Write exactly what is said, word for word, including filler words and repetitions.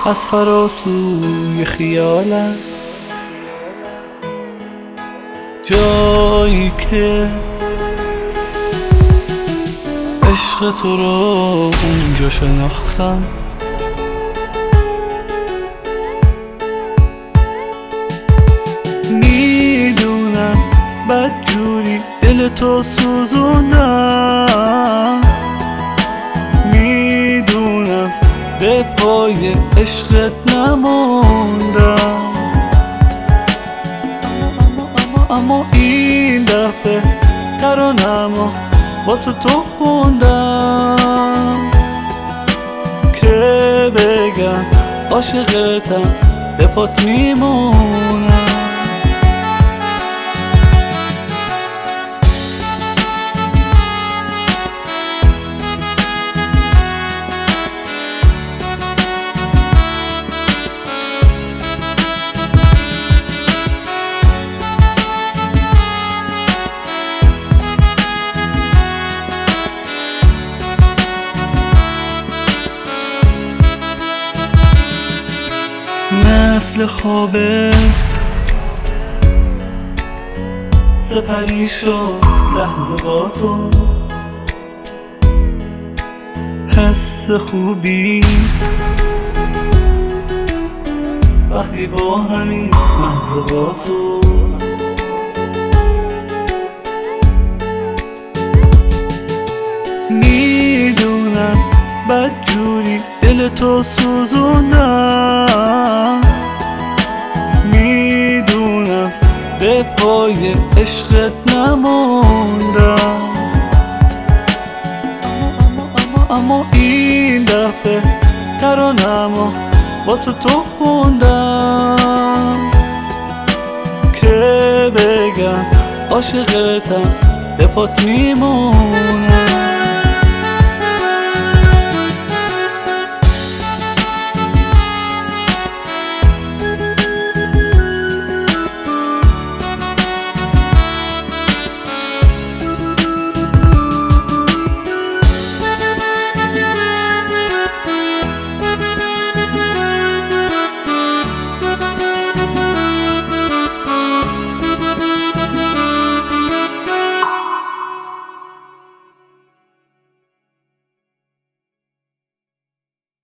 از فراسوی خیالم، جایی که عشق تو رو اونجا شناختم. میدونم بدجوری دل تو سوزوندم، میدونم به پای عشقت نموندم، اما اما اما این دفعه ترانه‌مو واسه تو خوندم که بگم عاشقتم، به پات میمونم. مثل خوابه سپری شد لحظه با تو، حس خوبی وقتی با همین لحظه با تو. میدونم بدجوری دل تو سوزوندم، میدونم به پای عشقت نموندم، اما اما اما این دفعه ترانه‌مو واسه تو خوندم که بگم عاشقتم، به پات میمونم.